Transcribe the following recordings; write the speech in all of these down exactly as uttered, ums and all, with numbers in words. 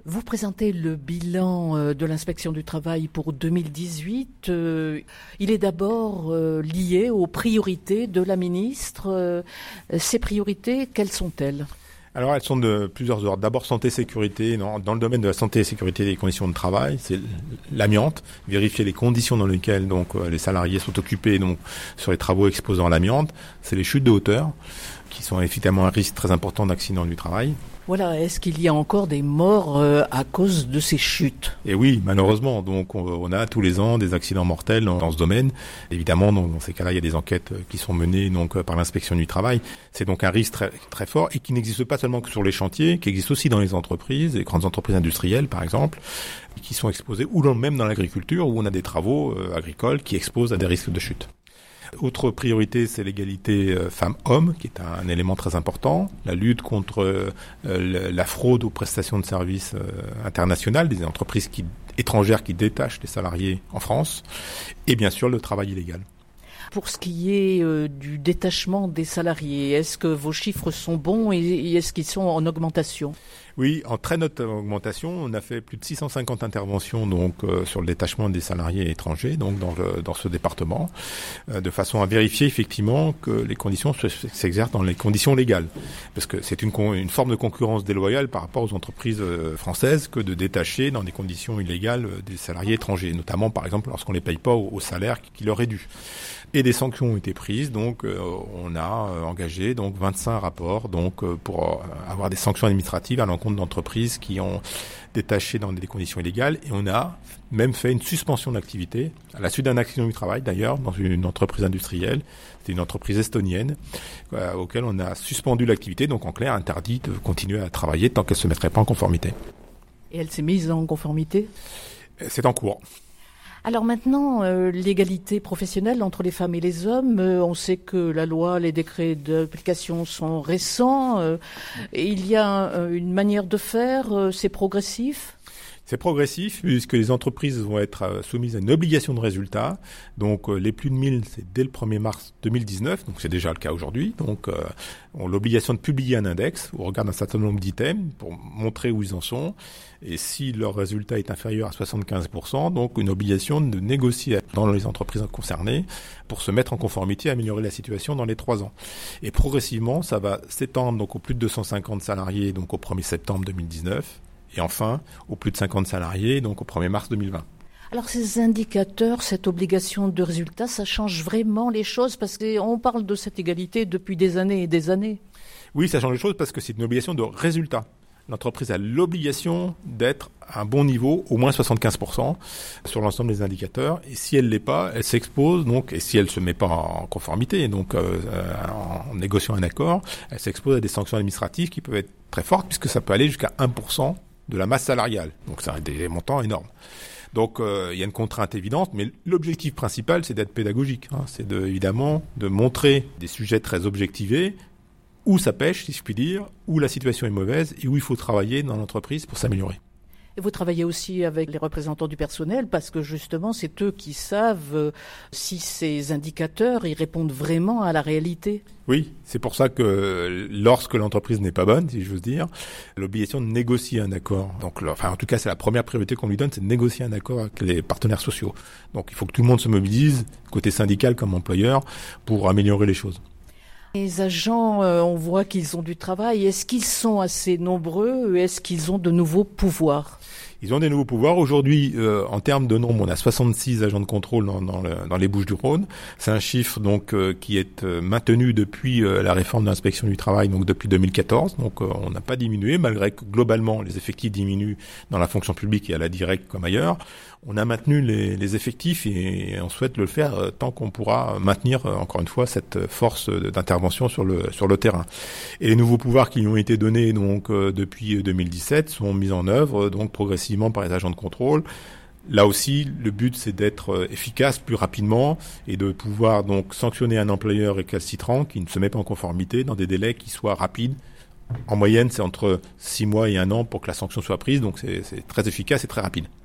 Vous présentez le bilan de l'inspection du travail pour deux mille dix-huit. Il est d'abord lié aux priorités de la ministre. Ces priorités, quelles sont-elles ? Alors, elles sont de plusieurs ordres. D'abord, santé-sécurité. Dans, dans le domaine de la santé et sécurité des conditions de travail, c'est l'amiante. Vérifier les conditions dans lesquelles donc les salariés sont occupés donc sur les travaux exposant à l'amiante. C'est les chutes de hauteur, qui sont effectivement un risque très important d'accident du travail. Voilà, est-ce qu'il y a encore des morts euh, à cause de ces chutes ? Et oui, malheureusement. Donc, on, on a tous les ans des accidents mortels dans, dans ce domaine. Évidemment, donc, dans ces cas-là, il y a des enquêtes qui sont menées donc par l'inspection du travail. C'est donc un risque très, très fort et qui n'existe pas seulement que sur les chantiers, qui existe aussi dans les entreprises, les grandes entreprises industrielles, par exemple, qui sont exposées, ou même dans l'agriculture, où on a des travaux euh, agricoles qui exposent à des risques de chute. Autre priorité, c'est l'égalité euh, femmes-hommes, qui est un, un élément très important. La lutte contre euh, le, la fraude aux prestations de services euh, internationales, des entreprises qui, étrangères qui détachent les salariés en France. Et bien sûr, le travail illégal. Pour ce qui est euh, du détachement des salariés, est-ce que vos chiffres sont bons et, et est-ce qu'ils sont en augmentation ? Oui, en très nette augmentation, on a fait plus de six cent cinquante interventions donc euh, sur le détachement des salariés étrangers donc dans le, dans ce département, euh, de façon à vérifier effectivement que les conditions s'exercent dans les conditions légales, parce que c'est une, une forme de concurrence déloyale par rapport aux entreprises euh, françaises que de détacher dans des conditions illégales euh, des salariés étrangers, notamment par exemple lorsqu'on les paye pas au, au salaire qui, qui leur est dû. Et des sanctions ont été prises, donc euh, on a euh, engagé donc vingt-cinq rapports donc euh, pour euh, avoir des sanctions administratives à l'encontre d'entreprises qui ont détaché dans des conditions illégales, et on a même fait une suspension d'activité à la suite d'un accident du travail d'ailleurs dans une entreprise industrielle, c'était une entreprise estonienne euh, auquel on a suspendu l'activité, donc en clair interdit de continuer à travailler tant qu'elle ne se mettrait pas en conformité. Et elle s'est mise en conformité ? C'est en cours. Alors maintenant, euh, l'égalité professionnelle entre les femmes et les hommes, euh, on sait que la loi, les décrets d'application sont récents. Euh, et il y a euh, une manière de faire, euh, c'est progressif ? C'est progressif puisque les entreprises vont être soumises à une obligation de résultat. Donc euh, les plus de mille, c'est dès le premier mars deux mille dix-neuf, donc c'est déjà le cas aujourd'hui. Donc euh, ont l'obligation de publier un index au regard d'un certain nombre d'items pour montrer où ils en sont. Et si leur résultat est inférieur à soixante-quinze pour cent, donc une obligation de négocier dans les entreprises concernées pour se mettre en conformité et améliorer la situation dans les trois ans. Et progressivement, ça va s'étendre donc aux plus de deux cent cinquante salariés donc au premier septembre deux mille dix-neuf. Et enfin, aux plus de cinquante salariés, donc au premier mars deux mille vingt. Alors ces indicateurs, cette obligation de résultat, ça change vraiment les choses parce qu'on parle de cette égalité depuis des années et des années. Oui, ça change les choses parce que c'est une obligation de résultat. L'entreprise a l'obligation d'être à un bon niveau, au moins soixante-quinze pour cent sur l'ensemble des indicateurs. Et si elle ne l'est pas, elle s'expose, donc, et si elle ne se met pas en conformité, donc euh, en négociant un accord, elle s'expose à des sanctions administratives qui peuvent être très fortes puisque ça peut aller jusqu'à un pour cent de la masse salariale. Donc ça a des montants énormes. Donc euh, il y a une contrainte évidente, mais l'objectif principal, c'est d'être pédagogique. Hein. C'est de, évidemment de montrer des sujets très objectivés, où ça pêche, si je puis dire, où la situation est mauvaise et où il faut travailler dans l'entreprise pour s'améliorer. Et vous travaillez aussi avec les représentants du personnel parce que justement, c'est eux qui savent si ces indicateurs, ils répondent vraiment à la réalité. Oui, c'est pour ça que lorsque l'entreprise n'est pas bonne, si je veux dire, l'obligation de négocier un accord. Donc, enfin, en tout cas, c'est la première priorité qu'on lui donne, c'est de négocier un accord avec les partenaires sociaux. Donc, il faut que tout le monde se mobilise, côté syndical comme employeur, pour améliorer les choses. Les agents, euh, on voit qu'ils ont du travail. Est-ce qu'ils sont assez nombreux ? Est-ce qu'ils ont de nouveaux pouvoirs ? Ils ont des nouveaux pouvoirs. Aujourd'hui, euh, en termes de nombre, on a soixante-six agents de contrôle dans, dans, le, dans les Bouches-du-Rhône. C'est un chiffre donc euh, qui est euh, maintenu depuis euh, la réforme de l'inspection du travail, donc depuis deux mille quatorze. Donc euh, on n'a pas diminué, malgré que globalement les effectifs diminuent dans la fonction publique et à la directe comme ailleurs. On a maintenu les, les effectifs et, et on souhaite le faire euh, tant qu'on pourra maintenir euh, encore une fois cette force d'intervention sur le sur le terrain. Et les nouveaux pouvoirs qui ont été donnés donc euh, depuis deux mille dix-sept sont mis en œuvre euh, donc progressivement par les agents de contrôle. Là aussi, le but c'est d'être efficace plus rapidement et de pouvoir donc sanctionner un employeur récalcitrant qui ne se met pas en conformité dans des délais qui soient rapides. En moyenne, c'est entre six mois et un an pour que la sanction soit prise, donc c'est, c'est très efficace et très rapide.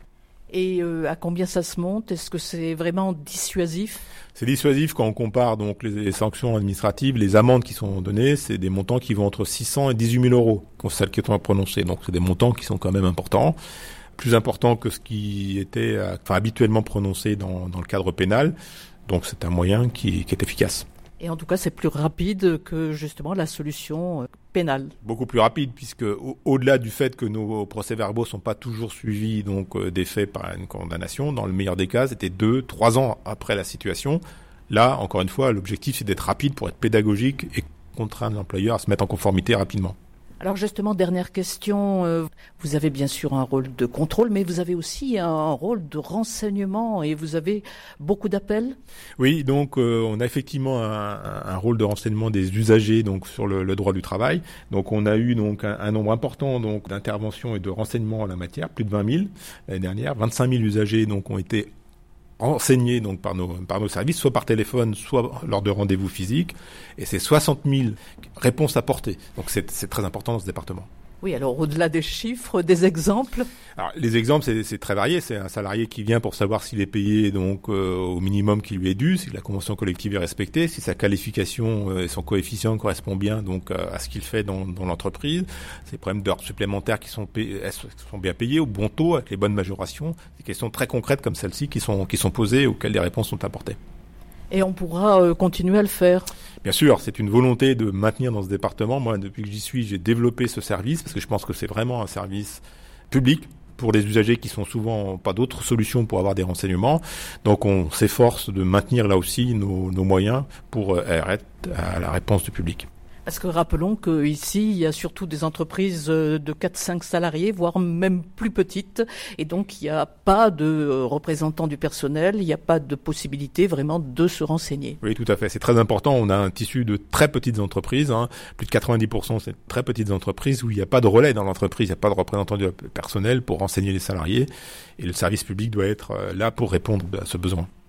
Et euh, à combien ça se monte? Est-ce que c'est vraiment dissuasif? C'est dissuasif quand on compare donc les, les sanctions administratives, les amendes qui sont données, c'est des montants qui vont entre six cents et dix-huit mille euros, celles qui sont prononcées. Donc c'est des montants qui sont quand même importants, plus importants que ce qui était enfin, habituellement prononcé dans, dans le cadre pénal. Donc c'est un moyen qui, qui est efficace. Et en tout cas, c'est plus rapide que justement la solution pénale. Beaucoup plus rapide, puisque au- au-delà du fait que nos procès-verbaux sont pas toujours suivis donc euh, des faits par une condamnation, dans le meilleur des cas, c'était deux, trois ans après la situation. Là, encore une fois, l'objectif c'est d'être rapide pour être pédagogique et contraindre l'employeur à se mettre en conformité rapidement. Alors justement, dernière question, euh, vous avez bien sûr un rôle de contrôle, mais vous avez aussi un rôle de renseignement et vous avez beaucoup d'appels? Oui, donc euh, on a effectivement un, un rôle de renseignement des usagers donc sur le, le droit du travail. Donc on a eu donc un, un nombre important donc d'interventions et de renseignements en la matière, plus de vingt mille l'année dernière, vingt-cinq mille usagers donc ont été renseignés donc par nos par nos services, soit par téléphone, soit lors de rendez-vous physiques, et c'est soixante mille réponses apportées. Donc c'est c'est très important dans ce département. Oui, alors au-delà des chiffres, des exemples? Alors les exemples c'est c'est très varié, c'est un salarié qui vient pour savoir s'il est payé donc euh, au minimum qui lui est dû, si la convention collective est respectée, si sa qualification et son coefficient correspond bien donc à ce qu'il fait dans dans l'entreprise, ces problèmes d'heures supplémentaires qui sont payés, sont bien payés au bon taux avec les bonnes majorations, des questions très concrètes comme celles-ci qui sont qui sont posées auxquelles des réponses sont apportées. Et on pourra euh, continuer à le faire. Bien sûr, c'est une volonté de maintenir dans ce département. Moi, depuis que j'y suis, j'ai développé ce service parce que je pense que c'est vraiment un service public pour les usagers qui sont souvent pas d'autres solutions pour avoir des renseignements. Donc, on s'efforce de maintenir là aussi nos, nos moyens pour être à la réponse du public. Parce que rappelons qu'ici, il y a surtout des entreprises de quatre à cinq salariés, voire même plus petites. Et donc, il n'y a pas de représentants du personnel, il n'y a pas de possibilité vraiment de se renseigner. Oui, tout à fait. C'est très important. On a un tissu de très petites entreprises. Hein. Plus de quatre-vingt-dix pour cent, c'est de très petites entreprises où il n'y a pas de relais dans l'entreprise, il n'y a pas de représentant du personnel pour renseigner les salariés. Et le service public doit être là pour répondre à ce besoin.